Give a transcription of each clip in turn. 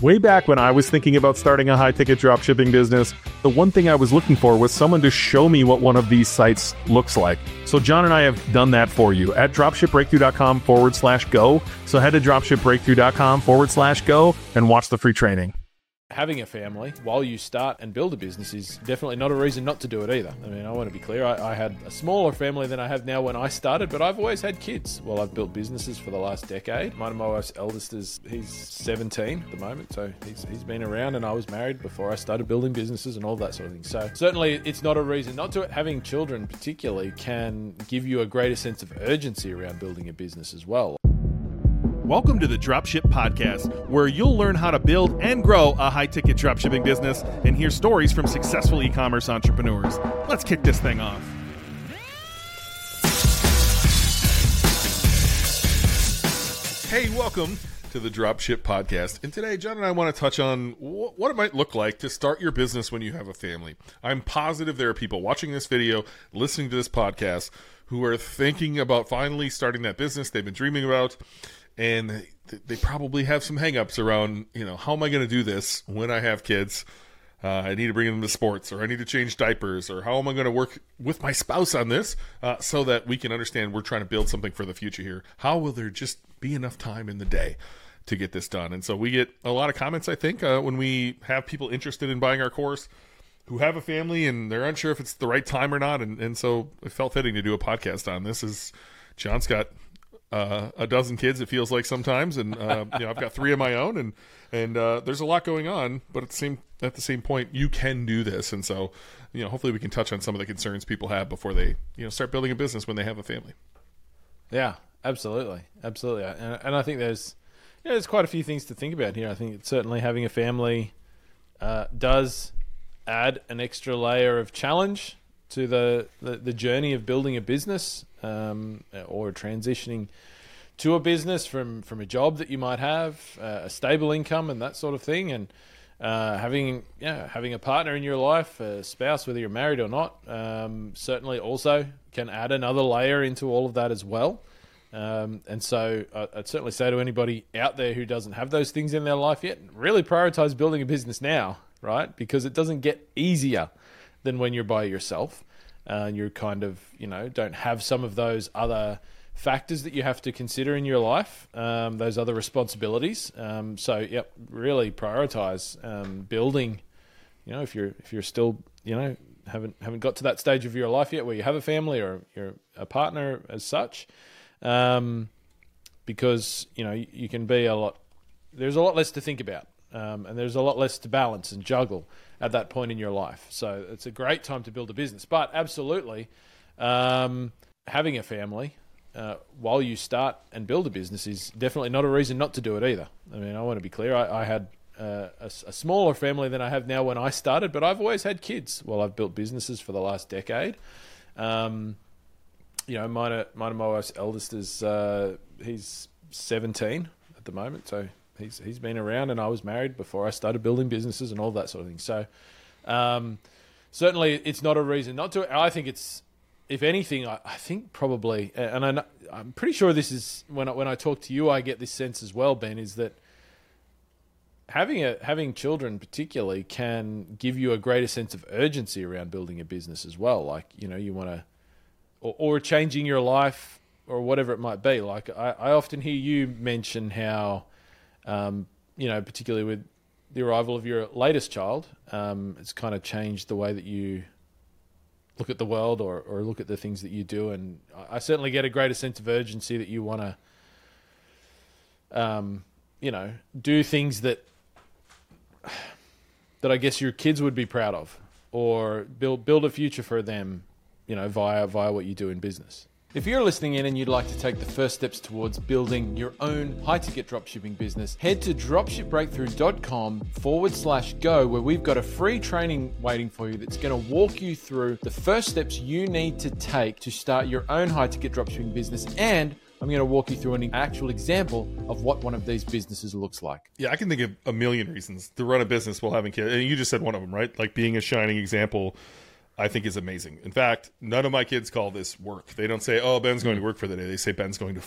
Way back when I was thinking about starting a high-ticket dropshipping business, the one thing I was looking for was someone to show me what one of these sites looks like. So John and I have done that for you at dropshipbreakthrough.com/go. So head to dropshipbreakthrough.com/go and watch the free training. Having a family while you start and build a business is definitely not a reason not to do it either. I mean, I want to be clear. I had a smaller family than I have now when I started, but I've always had kids while I've built businesses for the last decade. My wife's eldest he's 17 at the moment, so he's been around, and I was married before I started building businesses and all that sort of thing. So certainly it's not a reason not to. Having children particularly can give you a greater sense of urgency around building a business as well. Welcome to the Dropship Podcast, where you'll learn how to build and grow a high-ticket dropshipping business and hear stories from successful e-commerce entrepreneurs. Let's kick this thing off. Hey, welcome to the Dropship Podcast. And today, John and I want to touch on what it might look like to start your business when you have a family. I'm positive there are people watching this video, listening to this podcast, who are thinking about finally starting that business they've been dreaming about. And they probably have some hangups around, how am I going to do this when I have kids? I need to bring them to sports, or I need to change diapers, or how am I going to work with my spouse on this so that we can understand we're trying to build something for the future here? How will there just be enough time in the day to get this done? And so we get a lot of comments, I think, when we have people interested in buying our course who have a family and they're unsure if it's the right time or not. And so it felt fitting to do a podcast on this. As John's got a dozen kids, it feels like sometimes, and I've got 3 of my own, and there's a lot going on, but at the same point, you can do this, and so hopefully we can touch on some of the concerns people have before they start building a business when they have a family. Yeah, absolutely, and I think there's quite a few things to think about here. I think certainly having a family does add an extra layer of challenge to the journey of building a business, or transitioning to a business from a job that you might have, a stable income and that sort of thing, and having a partner in your life, a spouse, whether you're married or not, certainly also can add another layer into all of that as well. And so I'd certainly say to anybody out there who doesn't have those things in their life yet, really prioritize building a business now, right? Because it doesn't get easier than when you're by yourself. You're kind of, don't have some of those other factors that you have to consider in your life, those other responsibilities. So, really prioritize building. If you're still, haven't got to that stage of your life yet where you have a family or you're a partner as such, because you can be there's a lot less to think about, and there's a lot less to balance and juggle at that point in your life. So it's a great time to build a business. But absolutely, having a family while you start and build a business is definitely not a reason not to do it either. I mean, I want to be clear. I had a smaller family than I have now when I started, but I've always had kids while I've built businesses for the last decade. My wife's eldest is he's 17 at the moment, so he's been around, and I was married before I started building businesses and all that sort of thing. So certainly it's not a reason not to. I think it's, if anything, I think probably, and I'm pretty sure this is, when I talk to you, I get this sense as well, Ben, is that having children particularly can give you a greater sense of urgency around building a business as well. Like, you want to, or changing your life or whatever it might be. Like I often hear you mention how, particularly with the arrival of your latest child, it's kind of changed the way that you look at the world or look at the things that you do. And I certainly get a greater sense of urgency that you want to, do things that I guess your kids would be proud of, or build a future for them, via what you do in business. If you're listening in and you'd like to take the first steps towards building your own high-ticket dropshipping business, head to dropshipbreakthrough.com/go, where we've got a free training waiting for you that's going to walk you through the first steps you need to take to start your own high-ticket dropshipping business. And I'm going to walk you through an actual example of what one of these businesses looks like. Yeah, I can think of a million reasons to run a business while having kids. And you just said one of them, right? Like being a shining example, I think is amazing. In fact, none of my kids call this work. They don't say, oh, Ben's going to work for the day. They say Ben's going to fun.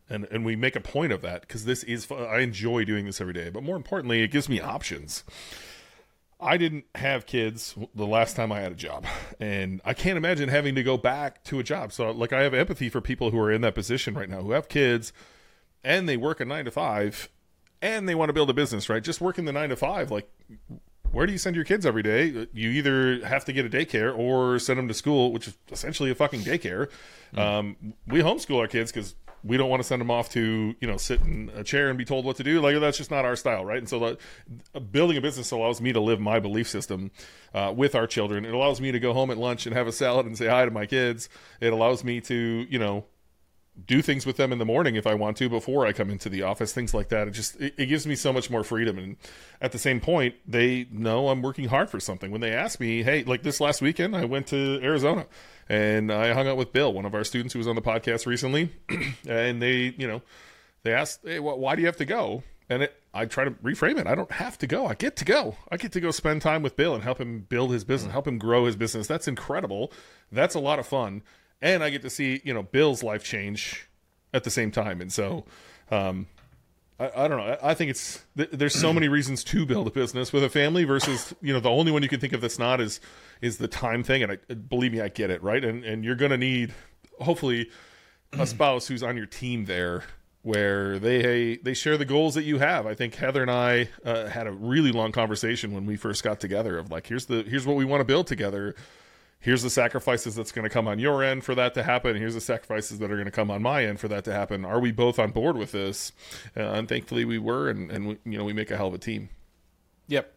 And we make a point of that because this is fun. I enjoy doing this every day. But more importantly, it gives me options. I didn't have kids the last time I had a job, and I can't imagine having to go back to a job. So like, I have empathy for people who are in that position right now, who have kids and they work a 9 to 5 and they want to build a business, right? Just working the 9 to 5. Like, where do you send your kids every day? You either have to get a daycare or send them to school, which is essentially a fucking daycare. We homeschool our kids because we don't want to send them off to, sit in a chair and be told what to do. Like, that's just not our style, right? And so building a business allows me to live my belief system with our children. It allows me to go home at lunch and have a salad and say hi to my kids. It allows me to, do things with them in the morning if I want to before I come into the office, things like that. It gives me so much more freedom. And at the same point, they know I'm working hard for something. When they ask me, hey, like this last weekend, I went to Arizona and I hung out with Bill, one of our students who was on the podcast recently. And they asked, hey, why do you have to go? And I try to reframe it. I don't have to go. I get to go. I get to go spend time with Bill and help him build his business, help him grow his business. That's incredible. That's a lot of fun. And I get to see, Bill's life change at the same time. And so, I don't know. I think there's so many reasons to build a business with a family versus, the only one you can think of that's not is the time thing. And believe me, I get it, right? And you're going to need, hopefully, a spouse who's on your team there where they share the goals that you have. I think Heather and I had a really long conversation when we first got together of like, here's what we want to build together. Here's the sacrifices that's going to come on your end for that to happen. Here's the sacrifices that are going to come on my end for that to happen. Are we both on board with this? And thankfully we were, and we make a hell of a team. Yep.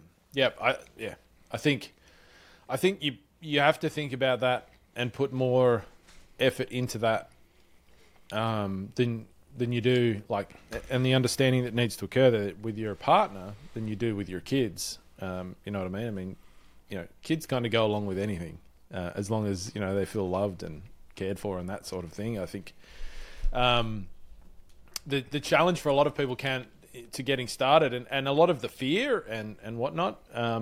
I think you have to think about that and put more effort into that than you do, and the understanding that needs to occur there with your partner than you do with your kids. You know what I mean? I mean, kids kind of go along with anything. As long as they feel loved and cared for and that sort of thing. I think the challenge for a lot of people to getting started and a lot of the fear and whatnot.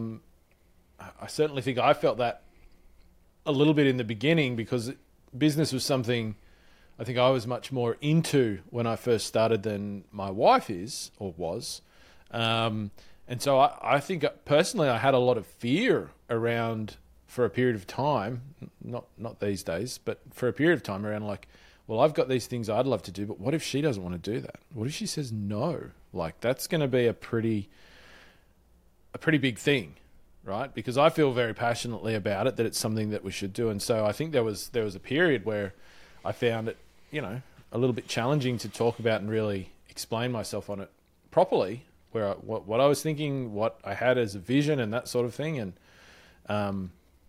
I certainly think I felt that a little bit in the beginning because business was something I think I was much more into when I first started than my wife is or was. And so I think personally I had a lot of fear around for a period of time, not these days, but for a period of time around like, well, I've got these things I'd love to do, but what if she doesn't want to do that? What if she says no? Like, that's going to be a pretty big thing, right? Because I feel very passionately about it, that it's something that we should do. And so I think there was a period where I found it, a little bit challenging to talk about and really explain myself on it properly, where what I was thinking, what I had as a vision and that sort of thing. And,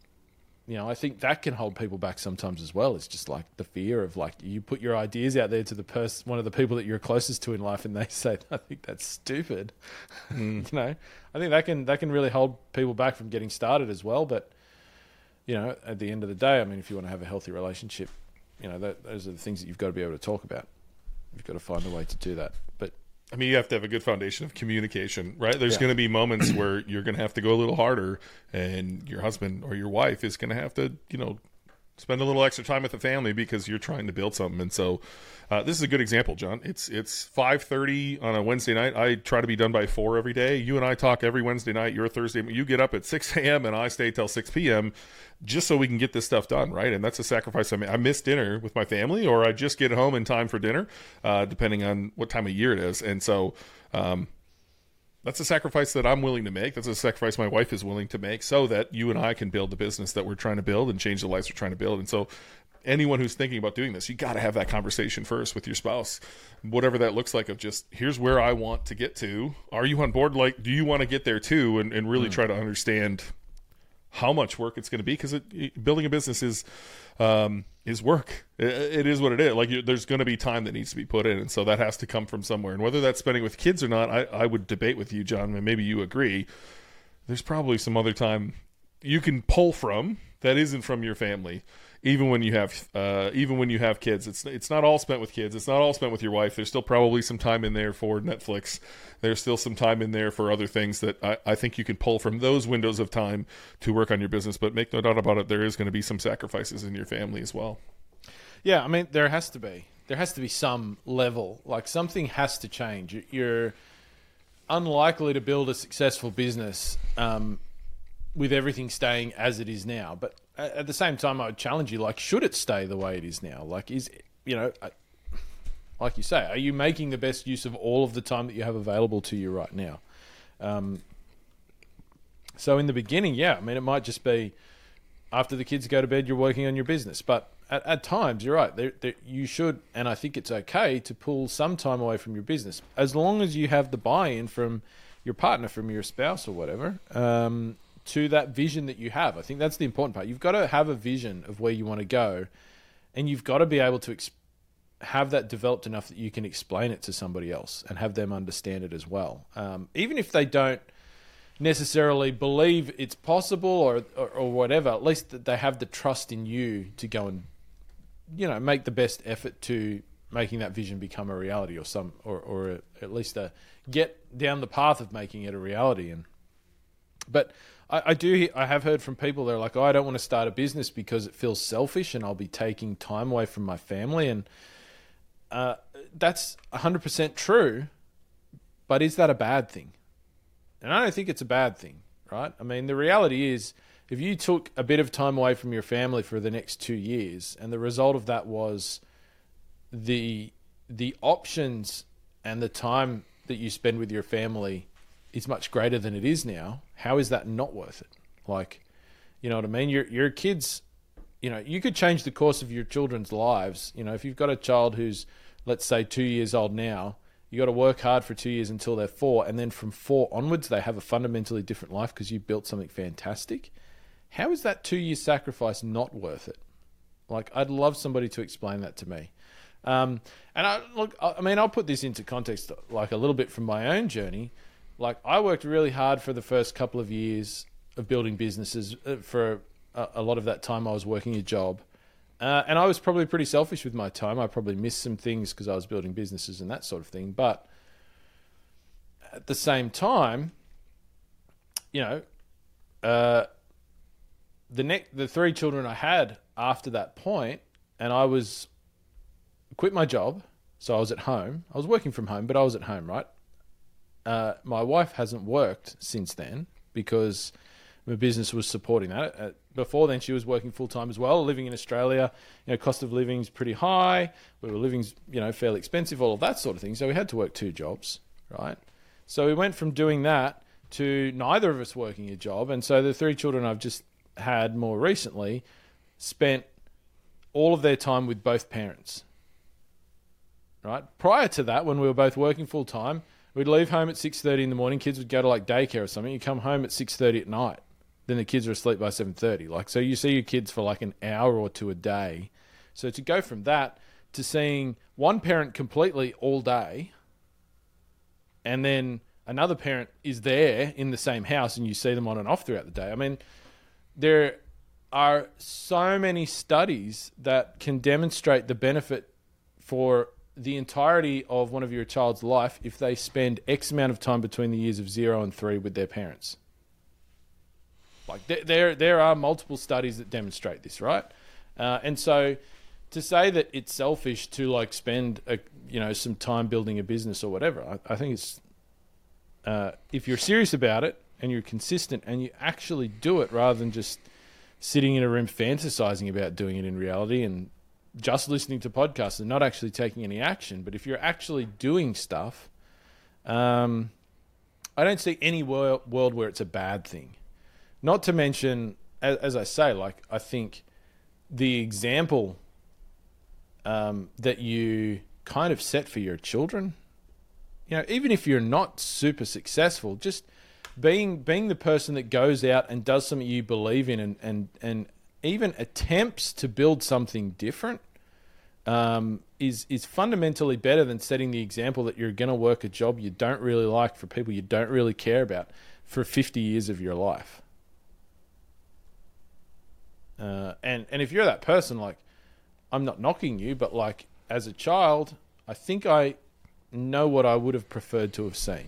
I think that can hold people back sometimes as well. It's just like the fear of like you put your ideas out there to one of the people that you're closest to in life, and they say, "I think that's stupid." I think that can really hold people back from getting started as well. But at the end of the day, I mean, if you want to have a healthy relationship, those are the things that you've got to be able to talk about. You've got to find a way to do that. But I mean, you have to have a good foundation of communication, right? There's going to be moments where you're going to have to go a little harder, and your husband or your wife is going to have to, spend a little extra time with the family because you're trying to build something. And so this is a good example, John. It's 5:30 on a Wednesday night. I try to be done by 4 every day. You and I talk every Wednesday night. You're Thursday. You get up at 6 a.m. and I stay till 6 p.m. just so we can get this stuff done, right? And that's a sacrifice I made. I miss dinner with my family, or I just get home in time for dinner, depending on what time of year it is. And so that's a sacrifice that I'm willing to make. That's a sacrifice my wife is willing to make so that you and I can build the business that we're trying to build and change the lives we're trying to build. And so anyone who's thinking about doing this, you got to have that conversation first with your spouse, whatever that looks like, of just, here's where I want to get to. Are you on board? Like, do you want to get there too? And really try to understand how much work it's going to be, because building a business is work. It is what it is. Like, there's going to be time that needs to be put in, and so that has to come from somewhere. And whether that's spending with kids or not, I would debate with you, John, and maybe you agree. There's probably some other time you can pull from that isn't from your family, even when you have kids. It's not all spent with kids. It's not all spent with your wife. There's still probably some time in there for Netflix. There's still some time in there for other things that I think you can pull from those windows of time to work on your business. But make no doubt about it, there is going to be some sacrifices in your family as well. Yeah, I mean, there has to be. there has to be some level, like something has to change. You're unlikely to build a successful business with everything staying as it is now. But at the same time, I would challenge you, like, should it stay the way it is now? Like, like you say, are you making the best use of all of the time that you have available to you right now? So in the beginning, yeah, I mean, it might just be after the kids go to bed, you're working on your business. But at times, you're right, you should, and I think it's okay to pull some time away from your business, as long as you have the buy-in from your partner, from your spouse or whatever, to that vision that you have. I think that's the important part. You've got to have a vision of where you want to go, and you've got to be able to have that developed enough that you can explain it to somebody else and have them understand it as well. Even if they don't necessarily believe it's possible or whatever, at least that they have the trust in you to go and, make the best effort to making that vision become a reality, or at least get down the path of making it a reality. But I have heard from people, they're like, I don't want to start a business because it feels selfish and I'll be taking time away from my family. And that's 100% true, but is that a bad thing? And I don't think it's a bad thing, right? I mean, the reality is, if you took a bit of time away from your family for the next 2 years, and the result of that was the options and the time that you spend with your family is much greater than it is now, how is that not worth it? Like, you know what I mean? Your kids, you could change the course of your children's lives. If you've got a child who's, let's say, 2 years old now, you got to work hard for 2 years until they're 4, and then from 4 onwards, they have a fundamentally different life because you built something fantastic. How is that 2 year sacrifice not worth it? Like, I'd love somebody to explain that to me. And I'll put this into context, like a little bit from my own journey. Like, I worked really hard for the first couple of years of building businesses. For a lot of that time, I was working a job. And I was probably pretty selfish with my time. I probably missed some things because I was building businesses and that sort of thing. But at the same time, the 3 children I had after that point, and I quit my job, so I was at home. I was working from home, but I was at home, right? My wife hasn't worked since then because my business was supporting that. Before then, she was working full-time as well, living in Australia. Cost of living is pretty high. We were living, fairly expensive, all of that sort of thing. So we had to work 2 jobs, right? So we went from doing that to neither of us working a job. And so the 3 children I've just had more recently spent all of their time with both parents, right? Prior to that, when we were both working full-time, we'd leave home at 6:30 in the morning. Kids would go to like daycare or something. You come home at 6:30 at night. Then the kids are asleep by 7:30. Like, so you see your kids for like an hour or 2 a day. So to go from that to seeing one parent completely all day, and then another parent is there in the same house and you see them on and off throughout the day. I mean, there are so many studies that can demonstrate the benefit for the entirety of one of your child's life if they spend X amount of time between the years of 0 and 3 with their parents. Like, there are multiple studies that demonstrate this, right? And so to say that it's selfish to like spend some time building a business or whatever, I think it's if you're serious about it and you're consistent and you actually do it rather than just sitting in a room fantasizing about doing it in reality and just listening to podcasts and not actually taking any action. But if you're actually doing stuff, I don't see any world where it's a bad thing. Not to mention, as I say, like, I think the example that you kind of set for your children, even if you're not super successful, just being the person that goes out and does something you believe in and even attempts to build something different is fundamentally better than setting the example that you're going to work a job you don't really like for people you don't really care about for 50 years of your life. And if you're that person, like, I'm not knocking you, but like, as a child, I think I know what I would have preferred to have seen.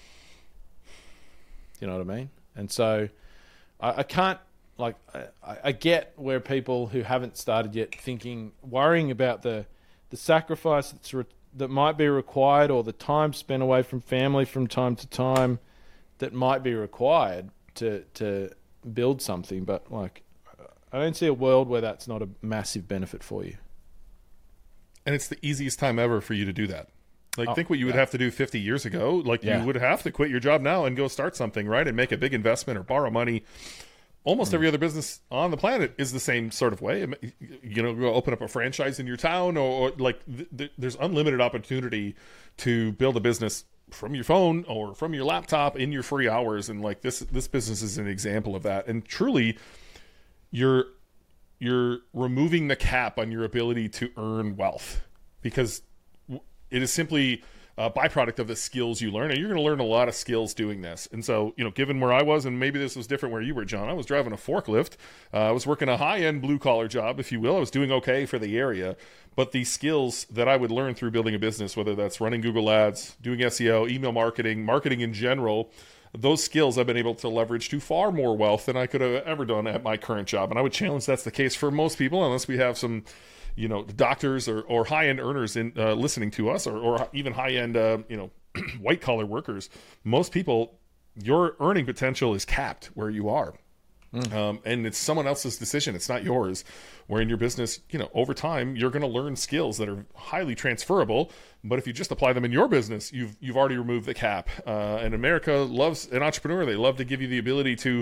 You know what I mean? And so I can't, like, I get where people who haven't started yet worrying about the the sacrifice that might be required, or the time spent away from family from time to time that might be required to build something. But like, I don't see a world where that's not a massive benefit for you. And it's the easiest time ever for you to do that. Like, think what you would have to do 50 years ago. Like, you would have to quit your job now and go start something, right? And make a big investment or borrow money. Almost every other business on the planet is the same sort of way. You know, go open up a franchise in your town, or like there's unlimited opportunity to build a business from your phone or from your laptop in your free hours. And like this business is an example of that. And truly, you're removing the cap on your ability to earn wealth, because it is simply a byproduct of the skills you learn, and you're going to learn a lot of skills doing this. And so, you know, given where I was, and maybe this was different where you were, John, I was driving a forklift. I was working a high-end blue-collar job, if you will. I was doing okay for the area, but the skills that I would learn through building a business, whether that's running Google Ads, doing SEO, email marketing in general, those skills I've been able to leverage to far more wealth than I could have ever done at my current job. And I would challenge that's the case for most people, unless we have some, you know, doctors or high-end earners in listening to us, or even high-end, you know, white-collar workers. Most people, your earning potential is capped where you are. And it's someone else's decision. It's not yours. Where in your business, you know, over time, you're going to learn skills that are highly transferable. But if you just apply them in your business, you've already removed the cap. And America loves an entrepreneur. They love to give you the ability to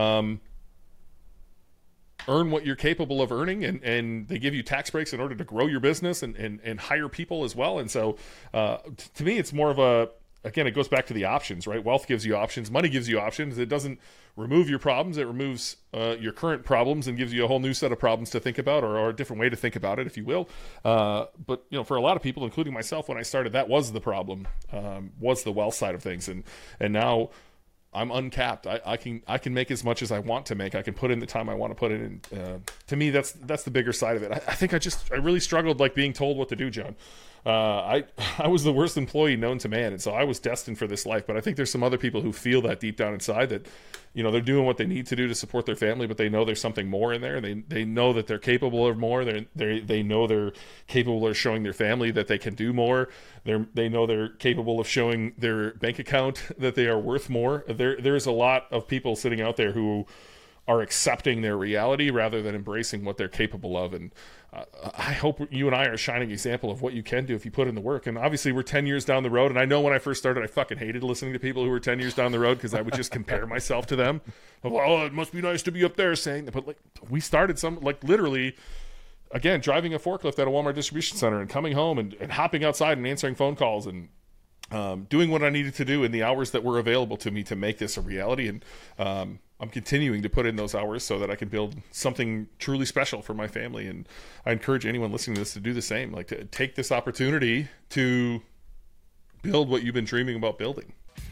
earn what you're capable of earning, and they give you tax breaks in order to grow your business and hire people as well. And so to me, it's more of a, again, it goes back to the options, right? Wealth gives you options. Money gives you options. It doesn't remove your problems. It removes your current problems and gives you a whole new set of problems to think about, or a different way to think about it, if you will. But, you know, for a lot of people, including myself, when I started, that was the problem, was the wealth side of things. And now I'm uncapped. I can make as much as I want to make. I can put in the time I want to put in. To me, that's the bigger side of it. I think I really struggled, like, being told what to do, John. I was the worst employee known to man, and so I was destined for this life. But I think there's some other people who feel that deep down inside, that, you know, they're doing what they need to do to support their family, but they know there's something more in there. They know that they're capable of more. They know they're capable of showing their family that they can do more. They know they're capable of showing their bank account that they are worth more. There's a lot of people sitting out there who are accepting their reality rather than embracing what they're capable of. And I hope you and I are a shining example of what you can do if you put in the work. And obviously we're 10 years down the road. And I know when I first started, I fucking hated listening to people who were 10 years down the road, because I would just compare myself to them. Oh, it must be nice to be up there saying that. But like, we started literally, again, driving a forklift at a Walmart distribution center and coming home and hopping outside and answering phone calls and doing what I needed to do in the hours that were available to me to make this a reality. And I'm continuing to put in those hours so that I can build something truly special for my family. And I encourage anyone listening to this to do the same, like to take this opportunity to build what you've been dreaming about building.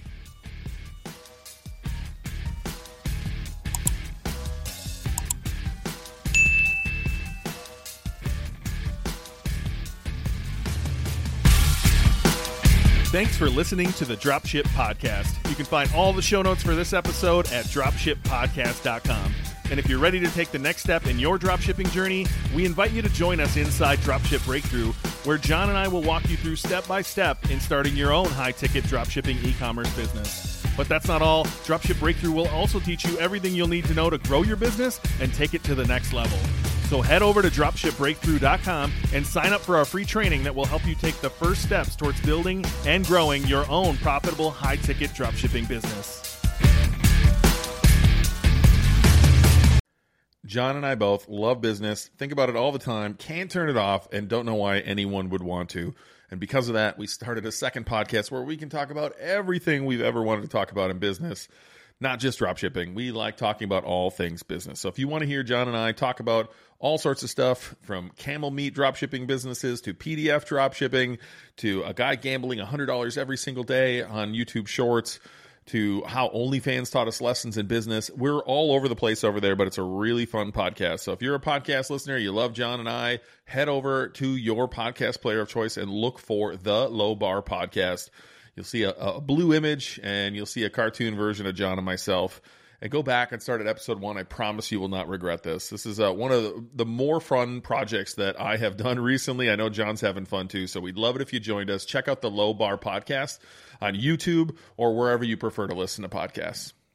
Thanks for listening to the Dropship Podcast. You can find all the show notes for this episode at dropshippodcast.com. And if you're ready to take the next step in your dropshipping journey, we invite you to join us inside Dropship Breakthrough, where John and I will walk you through step by step in starting your own high-ticket dropshipping e-commerce business. But that's not all. Dropship Breakthrough will also teach you everything you'll need to know to grow your business and take it to the next level. So head over to dropshipbreakthrough.com and sign up for our free training that will help you take the first steps towards building and growing your own profitable high-ticket dropshipping business. John and I both love business, think about it all the time, can't turn it off, and don't know why anyone would want to. And because of that, we started a second podcast where we can talk about everything we've ever wanted to talk about in business. Not just dropshipping. We like talking about all things business. So if you want to hear John and I talk about all sorts of stuff, from camel meat dropshipping businesses to PDF dropshipping to a guy gambling $100 every single day on YouTube Shorts to how OnlyFans taught us lessons in business, we're all over the place over there, but it's a really fun podcast. So if you're a podcast listener, you love John and I, head over to your podcast player of choice and look for the Low Bar Podcast. You'll see a blue image, and you'll see a cartoon version of John and myself. and go back and start at episode 1. I promise you will not regret this. This is one of the more fun projects that I have done recently. I know John's having fun too, so we'd love it if you joined us. Check out the Low Bar Podcast on YouTube or wherever you prefer to listen to podcasts.